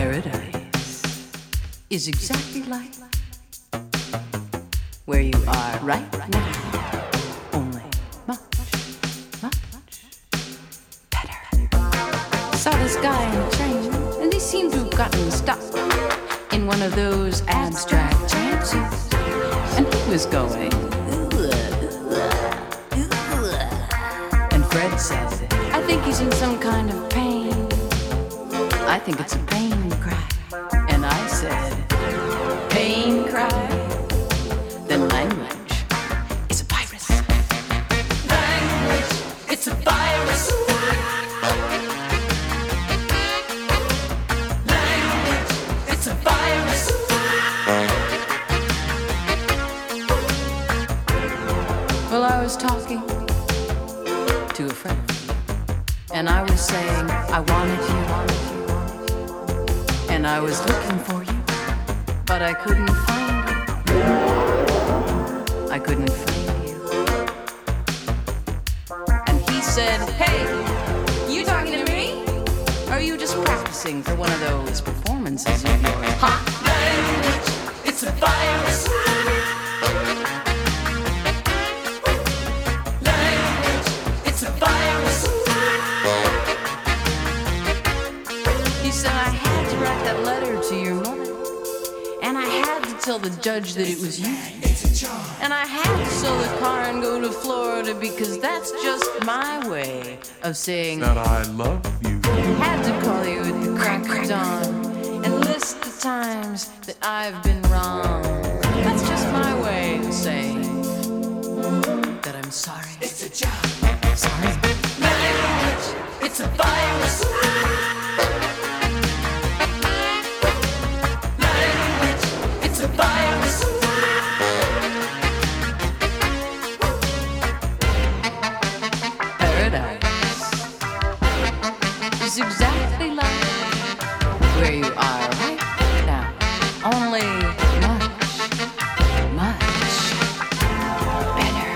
Paradise is exactly like where you are right now, only much, much better. Saw this guy in a train, and they seem to have gotten stuck in one of those abstract trances, and he was going, and Fred said, I think he's in some kind of pain. I think it's a pain cry. And I said, pain cry? Then language is a virus. Language, it's a virus. Language, it's a virus. Well, I was talking to a friend, and I was saying I wanted you. And I was looking for you, but I couldn't find you. I couldn't find you. And he said, hey, you talking to me? Or are you just practicing for one of those performances of yours? Huh? Language, it's a virus. Language, it's a virus. He said, I had to write that letter to your mother, and I had to tell the judge that it was you, and I had to sell the car and go to Florida because that's just my way of saying that I love you. I had to call you at the crack of dawn and list the times that I've been wrong. That's just my way of saying that I'm sorry. It's a job. Sorry. Language, it's a virus. Virus. Paradise is exactly like where you are right now, only much, much better.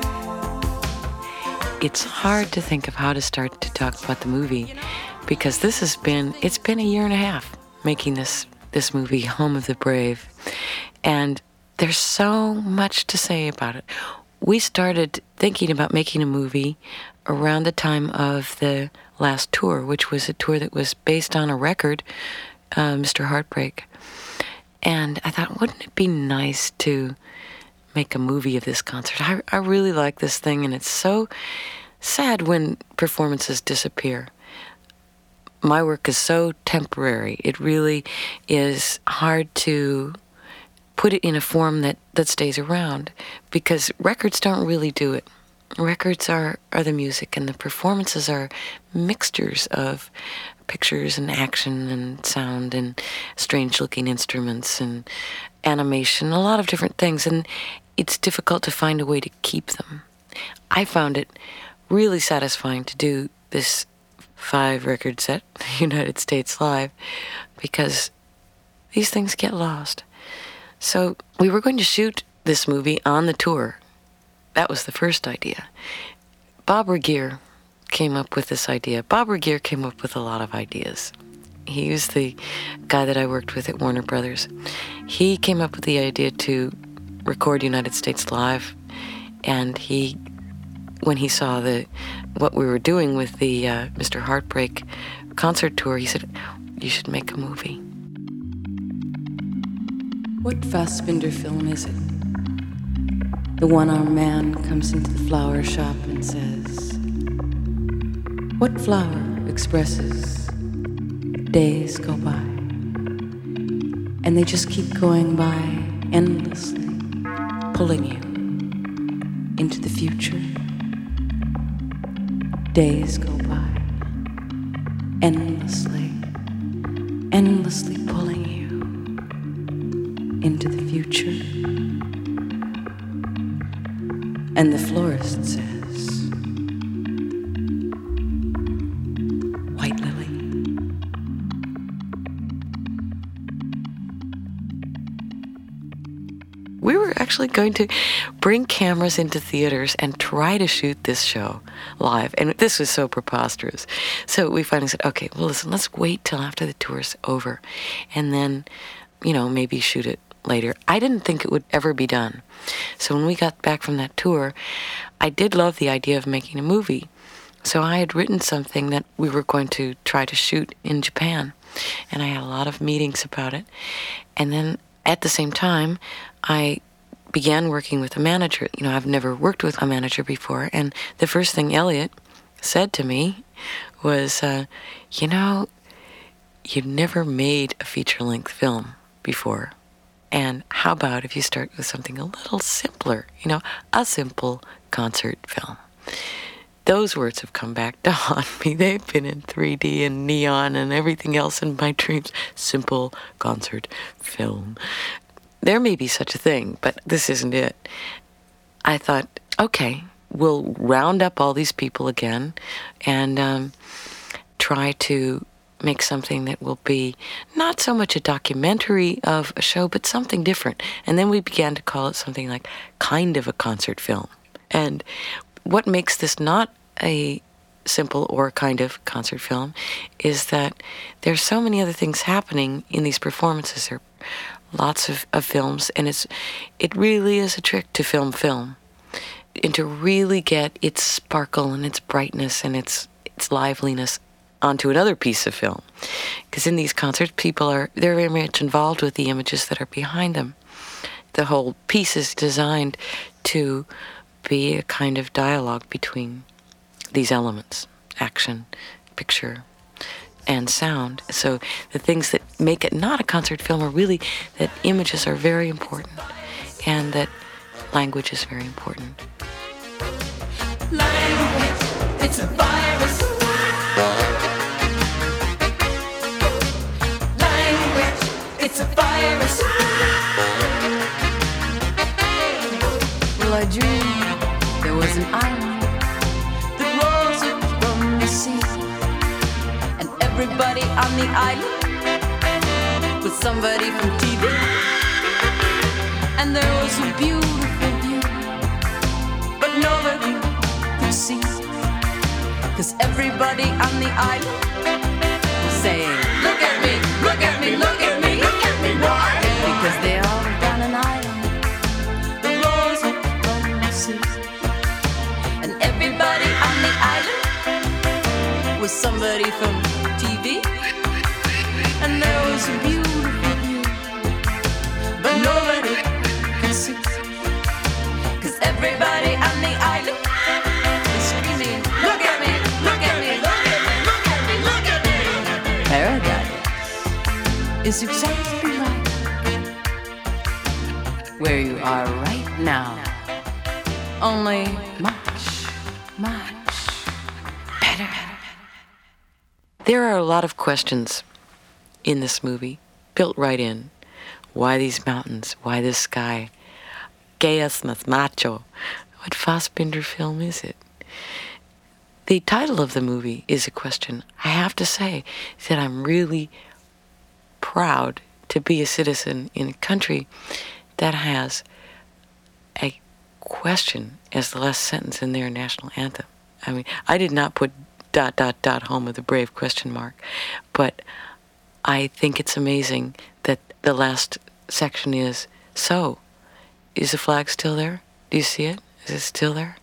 It's hard to think of how to start to talk about the movie because it's been a year and a half making this movie, Home of the Brave. And there's so much to say about it. We started thinking about making a movie around the time of the last tour, which was a tour that was based on a record, Mr. Heartbreak. And I thought, wouldn't it be nice to make a movie of this concert? I really like this thing, and it's so sad when performances disappear. My work is so temporary. It really is hard to put it in a form that stays around because records don't really do it. Records are the music, and the performances are mixtures of pictures and action and sound and strange-looking instruments and animation, a lot of different things, and it's difficult to find a way to keep them. I found it really satisfying to do this 5-record set, United States Live, because these things get lost. So we were going to shoot this movie on the tour. That was the first idea. Bob Regier came up with this idea. Bob Regier came up with a lot of ideas. He was the guy that I worked with at Warner Brothers. He came up with the idea to record United States Live, and when he saw what we were doing with the Mr. Heartbreak concert tour, he said, you should make a movie. What Fassbinder film is it? The one-armed man comes into the flower shop and says, what flower expresses days go by? And they just keep going by endlessly, pulling you into the future. Days go by, endlessly pulling you into the future. And the florist says, White lily. We were actually going to bring cameras into theaters and try to shoot this show live. And this was so preposterous. So we finally said, okay, well, listen, let's wait till after the tour's over and then, maybe shoot it later. I didn't think it would ever be done. So when we got back from that tour, I did love the idea of making a movie. So I had written something that we were going to try to shoot in Japan. And I had a lot of meetings about it. And then at the same time, I began working with a manager. I've never worked with a manager before. And the first thing Elliot said to me was, you've never made a feature-length film before. And how about if you start with something a little simpler, a simple concert film? Those words have come back to haunt me. They've been in 3D and neon and everything else in my dreams. Simple concert film. There may be such a thing, but this isn't it. I thought, okay, we'll round up all these people again and try to make something that will be not so much a documentary of a show, but something different. And then we began to call it something like kind of a concert film. And what makes this not a simple or kind of concert film is that there's so many other things happening in these performances. There are lots of films, and it really is a trick to film. And to really get its sparkle and its brightness and its liveliness onto another piece of film. Because in these concerts, they're very much involved with the images that are behind them. The whole piece is designed to be a kind of dialogue between these elements, action, picture, and sound. So the things that make it not a concert film are really that images are very important and that language is very important. Language, it's a virus. Language, it's a virus. Well, I dreamed there was an island that rose up from the sea, and everybody on the island was somebody from TV, and there was a beautiful view, but nobody could see, 'cause everybody on the island was saying, look at me, look at me, look at me, look at me, why? Because they all on an island that rose up from the sea, and everybody on the island was somebody from TV, and there was a beautiful view, but nobody could see, 'cause everybody on the island was screaming, look at me, look at me, look at me, look at me, look at me. Paradise is exactly like where you are right now, only much, much better. There are a lot of questions in this movie, built right in. Why these mountains? Why this sky? ¿Qué es más macho? What Fassbinder film is it? The title of the movie is a question. I have to say that I'm really proud to be a citizen in a country that has a question as the last sentence in their national anthem. I mean, I did not put ... home of the brave ? But I think it's amazing that the last section is, so, is the flag still there? Do you see it? Is it still there?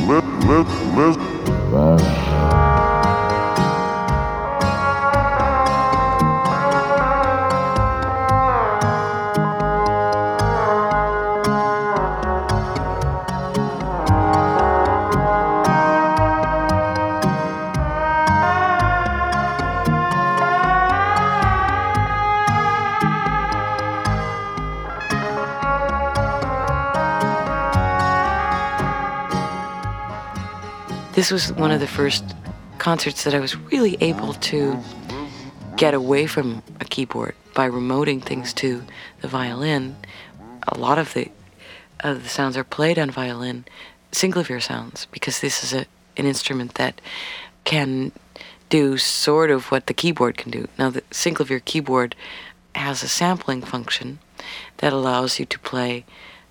This was one of the first concerts that I was really able to get away from a keyboard by remoting things to the violin. A lot of the sounds are played on violin, synclavier sounds, because this is an instrument that can do sort of what the keyboard can do. Now, the synclavier keyboard has a sampling function that allows you to play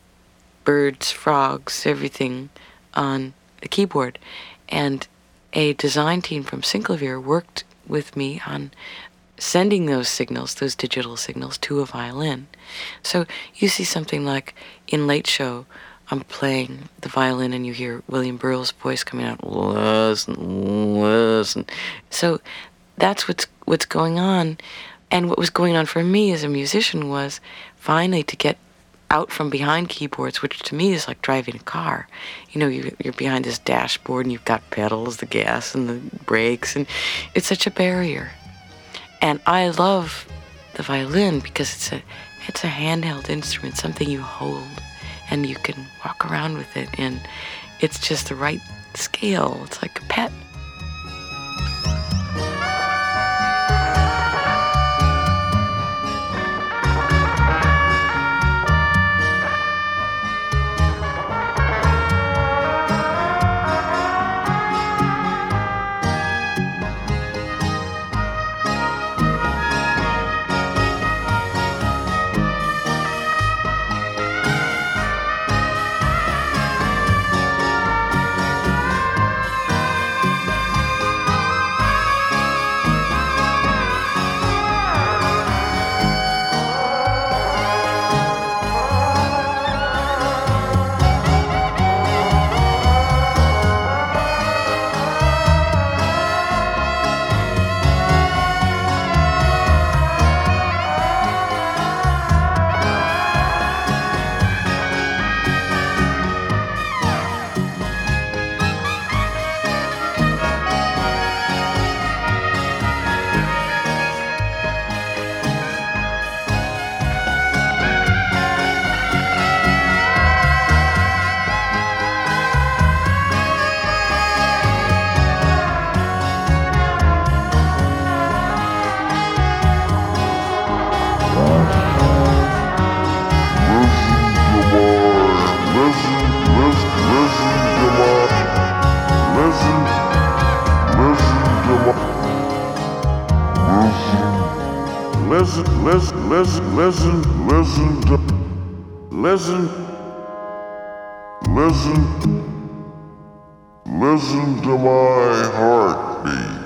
birds, frogs, everything on the keyboard. And a design team from Synclavier worked with me on sending those signals, those digital signals, to a violin. So you see something like in Late Show, I'm playing the violin and you hear William Burroughs' voice coming out, listen, listen. So that's what's going on. And what was going on for me as a musician was finally to get out from behind keyboards, which to me is like driving a car. You know, you're behind this dashboard and you've got pedals, the gas and the brakes, and it's such a barrier. And I love the violin because it's a handheld instrument, something you hold and you can walk around with it, and it's just the right scale. It's like a pet. Listen to my heartbeat.